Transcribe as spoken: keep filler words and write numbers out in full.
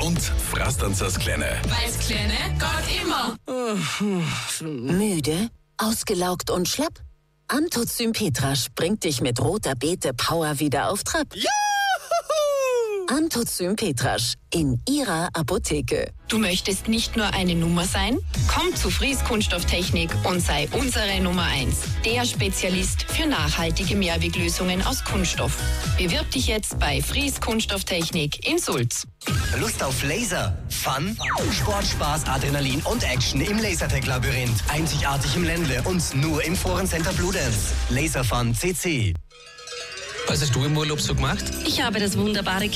und fraß dann das Kleine. Weil's Kleine geht immer. Müde, ausgelaugt und schlapp? Antozym Petrasch bringt dich mit roter Beete Power wieder auf Trab. Juhu! Antozym Petrasch in Ihrer Apotheke. Du möchtest nicht nur eine Nummer sein? Komm zu Fries Kunststofftechnik und sei unsere Nummer eins. Der Spezialist für nachhaltige Mehrweglösungen aus Kunststoff. Bewirb dich jetzt bei Fries Kunststofftechnik in Sulz. Lust auf Laser, Fun, Sport, Spaß, Adrenalin und Action im Lasertag-Labyrinth. Einzigartig im Ländle und nur im Forencenter Bludenz. Laserfun C C. Was hast du im Urlaub so gemacht? Ich habe das wunderbare